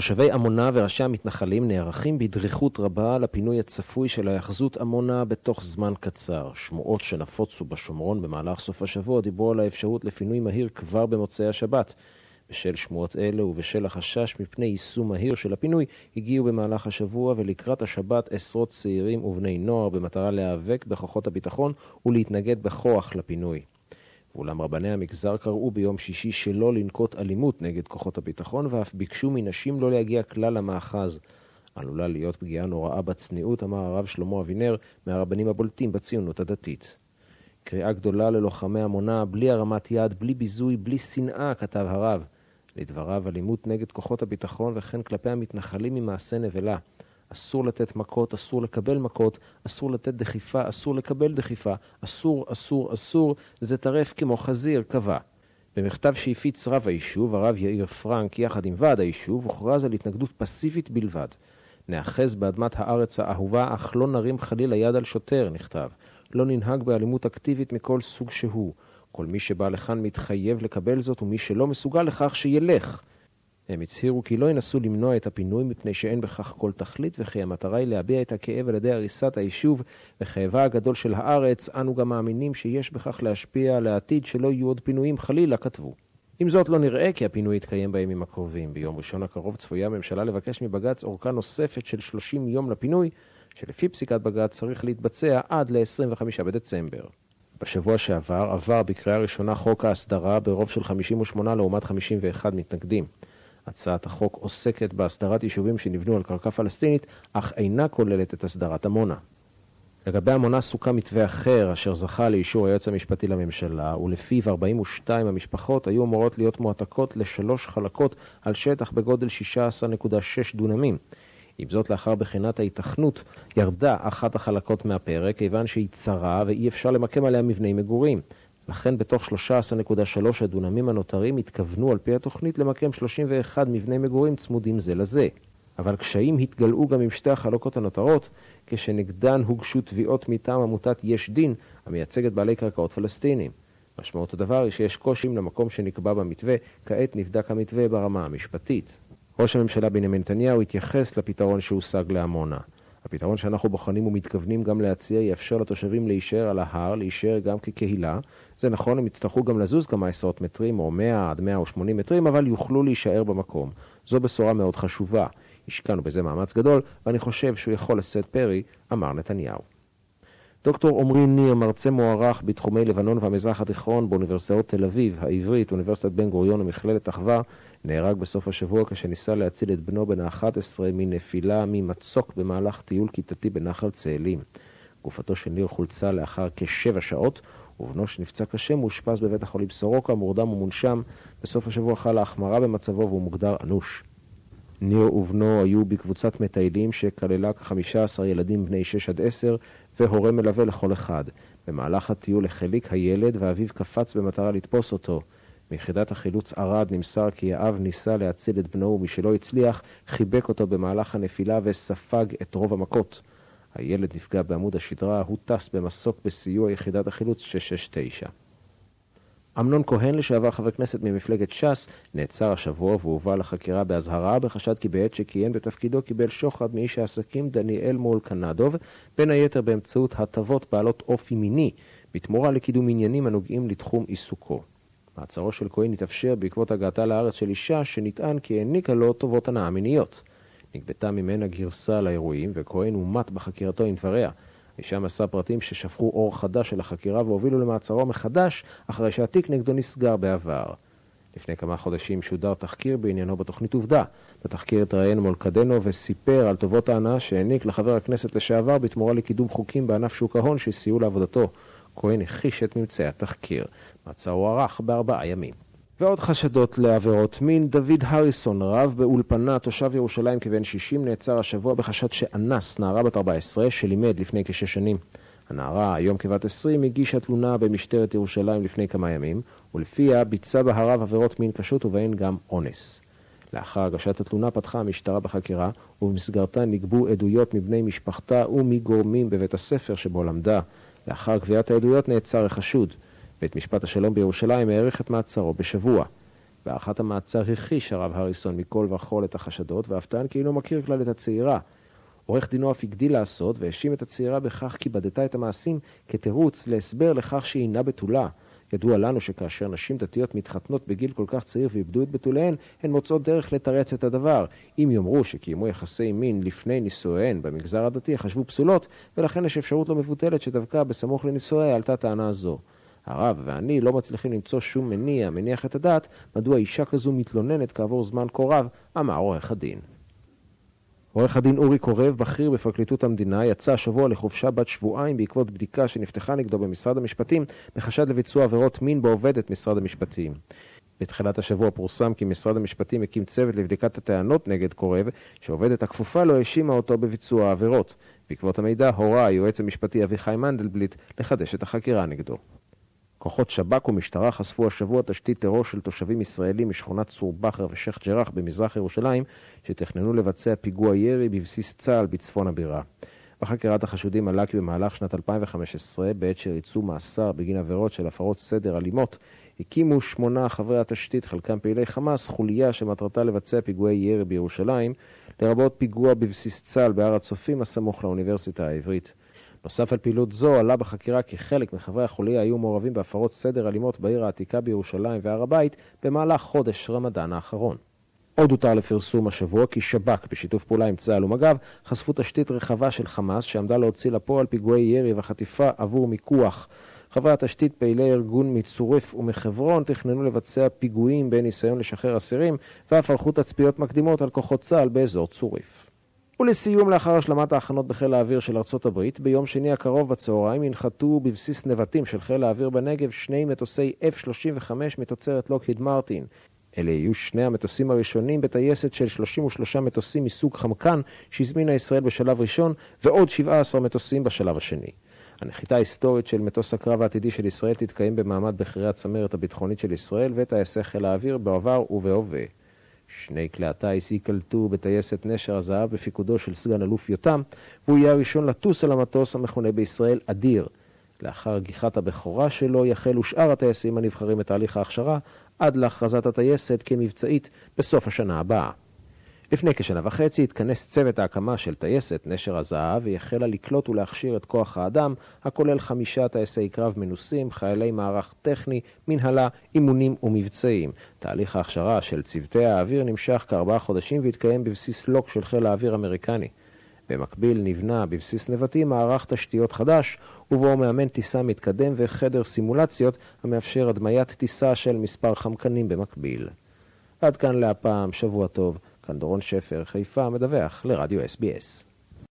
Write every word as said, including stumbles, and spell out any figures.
תושבי עמונה וראשי המתנחלים נערכים בדריכות רבה לפינוי הצפוי של היאחזות עמונה בתוך זמן קצר. שמועות שנפוצו בשומרון במהלך סוף השבוע דיברו על האפשרות לפינוי מהיר כבר במוצאי השבת. בשל שמועות אלה ובשל החשש מפני יישום מהיר של הפינוי, הגיעו במהלך השבוע ולקראת השבת עשרות צעירים ובני נוער במטרה להיאבק בכוחות הביטחון ולהתנגד בכוח לפינוי. ואולם רבני המגזר קראו ביום שישי שלא לנקוט אלימות נגד כוחות הביטחון, ואף ביקשו מנשים לא להגיע כלל למאחז. עלולה להיות פגיעה נוראה בצניעות, אמר הרב שלמה אבינר, מהרבנים הבולטים בציונות הדתית. קריאה גדולה ללוחמי עמונה, בלי הרמת יד, בלי ביזוי, בלי שנאה, כתב הרב. לדבריו, אלימות נגד כוחות הביטחון וכן כלפי המתנחלים ממעשה נבלה. אסור לתת מכות, אסור לקבל מכות, אסור לתת דחיפה, אסור לקבל דחיפה, אסור, אסור, אסור, זה טרף כמו חזיר, קבע. במכתב שהפיץ רב היישוב, הרב יאיר פרנק, יחד עם ועד היישוב, הוכרז על התנגדות פסיבית בלבד. נאחז באדמת הארץ האהובה, אך לא נרים חלילה יד על שוטר, נכתב. לא ננהג באלימות אקטיבית מכל סוג שהוא. כל מי שבא לכאן מתחייב לקבל זאת, ומי שלא מסוגל לכך שילך. הם הצהירו כי לא ינסו למנוע את הפינוי מפני שאין בכך כל תכלית, וכי המטרה היא להביע את הכאב על ידי הריסת היישוב וכאבה הגדול של הארץ. אנו גם מאמינים שיש בכך להשפיע על העתיד שלא יהיו עוד פינויים חלילה, כתבו. עם זאת לא נראה כי הפינוי יתקיים בימים הקרובים. ביום ראשון הקרוב צפויה הממשלה לבקש מבג"ץ אורכה נוספת של שלושים יום לפינוי, שלפי פסיקת בג"ץ צריך להתבצע עד ל-עשרים וחמישה בדצמבר. בשבוע שעבר עבר בקריאה ראשונה חוק ההסדרה ברוב של חמישים ושמונה לעומת חמישים ואחד מתנגדים. הצעת החוק עוסקת בהסדרת יישובים שנבנו על קרקע פלסטינית, אך אינה כוללת את הסדרת עמונה. לגבי עמונה סוכם מתווה אחר, אשר זכה לאישור היועץ המשפטי לממשלה, ולפיו ארבעים ושתיים המשפחות היו אמורות להיות מועתקות לשלוש חלקות על שטח בגודל שישה עשר נקודה שש דונמים. עם זאת, לאחר בחינת ההיתכנות, ירדה אחת החלקות מהפרק, כיוון שהיא צרה ואי אפשר למקם עליה מבני מגורים. לכן בתוך שלושה עשר נקודה שלוש הדונמים הנותרים התכוונו על פי התוכנית למקם שלושים ואחד מבני מגורים צמודים זה לזה. אבל קשיים התגלעו גם עם שתי החלוקות הנותרות, כשנגדן הוגשו תביעות מטעם עמותת יש דין, המייצגת בעלי קרקעות פלסטינים. משמעות הדבר היא שיש קושיים למקום שנקבע במתווה, כעת נבדק המתווה ברמה המשפטית. ראש הממשלה בנימין נתניהו התייחס לפתרון שהושג לעמונה. הפתרון שאנחנו בוחנים ומתכוונים גם להציע יאפשר לתושבים להישאר על ההר, להישאר גם כקהילה. זה נכון, הם יצטרכו גם לזוז כמה עשרות מטרים או מאה עד מאה ושמונים מטרים, אבל יוכלו להישאר במקום. זו בשורה מאוד חשובה. השקענו בזה מאמץ גדול, ואני חושב שהוא יכול לשאת פרי, אמר נתניהו. דוקטור עומרי ניר, מרצה מוערך בתחומי לבנון והמזרח התיכון באוניברסיטאות תל אביב, העברית, אוניברסיטת בן גוריון ומכללת אחווה, נהרג בסוף השבוע כשניסה להציל את בנו בן ה-אחת עשרה מנפילה ממצוק במהלך טיול כיתתי בנחל צאלים. גופתו של ניר חולצה לאחר כשבע שעות, ובנו שנפצע קשה מאושפז בבית החולים סורוקה, מורדם ומונשם. בסוף השבוע חלה החמרה במצבו והוא מוגדר אנוש. ניר ובנו היו בקבוצת מטיילים שכללה כ-חמישה עשר ילדים בני שש עד עשר והורה מלווה לכל אחד. במהלך הטיול החליק הילד ואביו קפץ במטרה לתפוס אותו. מיחידת החילוץ ערד נמסר כי האב ניסה להציל את בנו, ומשלא הצליח חיבק אותו במהלך הנפילה וספג את רוב המכות. הילד נפגע בעמוד השדרה, הוא טס במסוק בסיוע יחידת החילוץ שש שש תשע. אמנון כהן, לשעבר חבר כנסת ממפלגת ש"ס, נעצר השבוע והובא לחקירה בהזהרה בחשד כי בעת שכיהן בתפקידו קיבל שוחד מאיש העסקים דניאל מולקנדוב, בין היתר באמצעות הטבות בעלות אופי מיני, בתמורה לקידום עניינים הנוגעים לתחום עיסוקו. מעצרו של כהן התאפשר בעקבות הגעתה לארץ של אישה שנטען כי העניקה לו טובות הנאה מיניות. נגבתה ממנה גרסה לאירועים, וכהן הומת בחקירתו עם דבריה. האישה מסר פרטים ששפכו אור חדש של החקירה והובילו למעצרו מחדש, אחרי שהתיק נגדו נסגר בעבר. לפני כמה חודשים שודר תחקיר בעניינו בתוכנית עובדה. בתחקיר התראיין מולקנדוב וסיפר על טובות ההנאה שהעניק לחבר הכנסת לשעבר בתמורה לקידום חוקים בענף שוק ההון שסייעו לעבודתו. כהן הכחיש את ממצאי התחקיר. מעצר הוארך בארבעה ימים. ועוד חשדות לעבירות מין. דוד הריסון, רב באולפנה, תושב ירושלים כבן שישים, נעצר השבוע בחשד שאנס נערה בת ארבע עשרה שלימד לפני כשש שנים. הנערה, היום כבת עשרים, הגישה תלונה במשטרת ירושלים לפני כמה ימים, ולפיה ביצע בה הרב עבירות מין קשות ובהן גם אונס. לאחר הגשת התלונה פתחה המשטרה בחקירה, ובמסגרתה נגבו עדויות מבני משפחתה ומגורמים בבית הספר שבו למדה. לאחר קביעת העדויות נעצר החשוד. בית משפט השלום בירושלים העריך את מעצרו בשבוע. בהארכת המעצר הכחיש הרב הריסון מכל וכל את החשדות, ואף טען כי אינו מכיר כלל את הצעירה. עורך דינו אף הגדיל לעשות והאשים את הצעירה בכך כי בדתה את המעשים כתירוץ להסבר לכך שהיא אינה בתולה. ידוע לנו שכאשר נשים דתיות מתחתנות בגיל כל כך צעיר ואיבדו את בתוליהן, הן מוצאות דרך לתרץ את הדבר. אם יאמרו שקיימו יחסי מין לפני נישואיהן במגזר הדתי חשבו פסולות, ולכן יש אפשרות לא מבוטלת שדווקא בסמוך לנישואיה עלתה טענה זו. הרב ואני לא מצליחים למצוא שום מניע מניח את הדעת מדוע אישה כזו מתלוננת כעבור זמן כה רב, אמר עורך הדין. עורך הדין אורי קורב, בכיר בפרקליטות המדינה, יצא השבוע לחופשה בת שבועיים בעקבות בדיקה שנפתחה נגדו במשרד המשפטים בחשד לביצוע עבירות מין בעובדת משרד המשפטים. בתחילת השבוע פורסם כי משרד המשפטים הקים צוות לבדיקת הטענות נגד קורב, שעובדת הכפופה לו האשימה אותו בביצוע העבירות. בעקבות המידע הורה היועץ המשפטי אביחי מנדלבליט לחדש את החקירה נגדו. כוחות שב"כ ומשטרה חשפו השבוע תשתית טרור של תושבים ישראלים משכונת צור בכר ושייח' ג'ראח במזרח ירושלים, שתכננו לבצע פיגוע ירי בבסיס צה"ל בצפון הבירה. בחקירת החשודים עלה כי במהלך שנת אלפיים וחמש עשרה, בעת שריצו מאסר בגין עבירות של הפרות סדר אלימות, הקימו שמונה חברי התשתית, חלקם פעילי חמאס, חוליה שמטרתה לבצע פיגועי ירי בירושלים, לרבות פיגוע בבסיס צה"ל בהר הצופים הסמוך לאוניברסיטה העברית. נוסף על פעילות זו, עלה בחקירה כי חלק מחברי החוליה היו מעורבים בהפרות סדר אלימות בעיר העתיקה בירושלים והר הבית במהלך חודש רמדאן האחרון. עוד הותר לפרסום השבוע כי שב"כ בשיתוף פעולה עם צה"ל ומג"ב חשפו תשתית רחבה של חמאס שעמדה להוציא לפועל פיגועי ירי וחטיפה עבור מיקוח. חברי התשתית, פעילי ארגון מצורף ומחברון, תכננו לבצע פיגועים בניסיון לשחרר אסירים, ואף ערכו תצפיות מקדימות על כוחות צה"ל באזור צוריף. ולסיום, לאחר השלמת ההכנות בחיל האוויר של ארצות הברית, ביום שני הקרוב בצהריים ינחתו בבסיס נבטים של חיל האוויר בנגב שני מטוסי אף שלושים וחמש מתוצרת לוקהיד מרטין. אלה יהיו שני המטוסים הראשונים בטייסת של שלושים ושלושה מטוסים מסוג חמקן שהזמינה ישראל בשלב ראשון, ועוד שבעה עשר מטוסים בשלב השני. הנחיתה ההיסטורית של מטוס הקרב העתידי של ישראל תתקיים במעמד בכירי הצמרת הביטחונית של ישראל וטייסי חיל האוויר בעבר ובהווה. שני כלי הטייס ייקלטו בטייסת נשר הזהב בפיקודו של סגן אלוף יותם, והוא יהיה הראשון לטוס על המטוס המכונה בישראל אדיר. לאחר גיחת הבכורה שלו יחלו שאר הטייסים הנבחרים את תהליך ההכשרה עד להכרזת הטייסת כמבצעית בסוף השנה הבאה. לפני כשנה וחצי התכנס צוות ההקמה של טייסת נשר הזהב והחלה לקלוט ולהכשיר את כוח האדם, הכולל חמישה טייסי קרב מנוסים, חיילי מערך טכני, מנהלה, אימונים ומבצעים. תהליך ההכשרה של צוותי האוויר נמשך כארבעה חודשים והתקיים בבסיס לוק של חיל האוויר האמריקני. במקביל נבנה בבסיס נבטים מערך תשתיות חדש, ובו מאמן טיסה מתקדם וחדר סימולציות המאפשר הדמיית טיסה של מספר חמקנים במקביל. עד כאן להפעם, שבוע טוב. כאן דורון שפר, חיפה, מדווח לרדיו אס בי אס.